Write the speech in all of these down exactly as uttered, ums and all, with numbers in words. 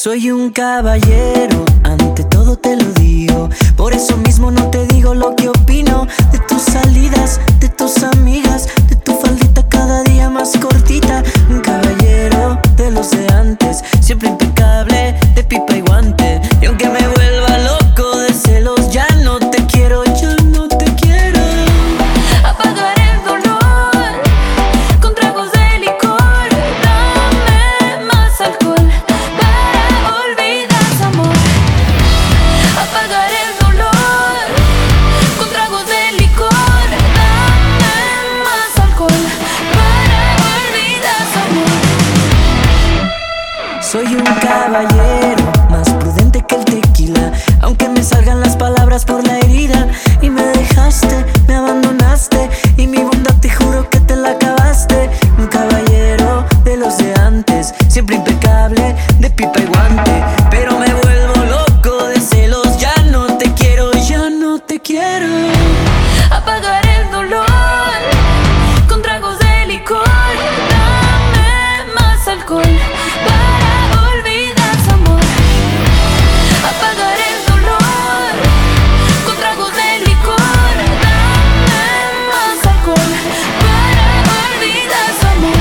Soy un caballero, ante todo te lo digo. Por eso mismo no te digo lo que opino de tus salidas, de tus amigas, de tu faldita cada día más cortita. Un caballero de los de antes, siempre impecable, de pipa y guante. Y aunque me vuelva loco de celos, ya no te quiero, ya no te quiero. Apagar el dolor con tragos de licor. Dame más alcohol para olvidar su amor. Apagar el dolor con tragos de licor. Dame más alcohol para olvidar su amor. Soy un caballero, más prudente que el tequila, aunque me salgan las palabras por la herida. Y me dejaste, me abandonaste, y mi bondad te juro que te la acabaste. Un caballero de los de antes, siempre impecable, de pipa y guante. Pero me vuelvo loco de celos, ya no te quiero, ya no te quiero. Apagar el dolor con tragos de licor. Dame más alcohol para olvidar su amor. Apagar el dolor con tragos de licor. Dame más alcohol para olvidar su amor.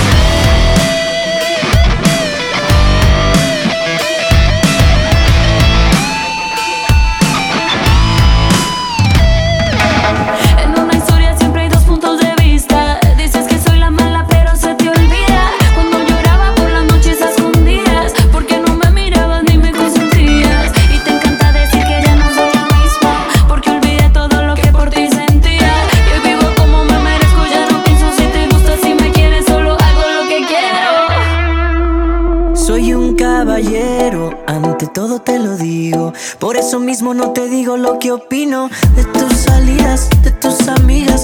En una historia siempre hay dos puntos de vista. Dices que soy la mala pero se te olvida cuando lloraba por las noches a escondidas, porque no me mirabas ni me consentías. Y te encanta decir que ya no soy la misma, porque olvidé todo lo que por ti sentía. Y hoy vivo como me merezco, ya no pienso si te gusta, si me quieres, solo hago lo que quiero. Soy un caballero, ante todo te lo digo. Por eso mismo no te digo lo que opino de tus salidas, de tus amigas,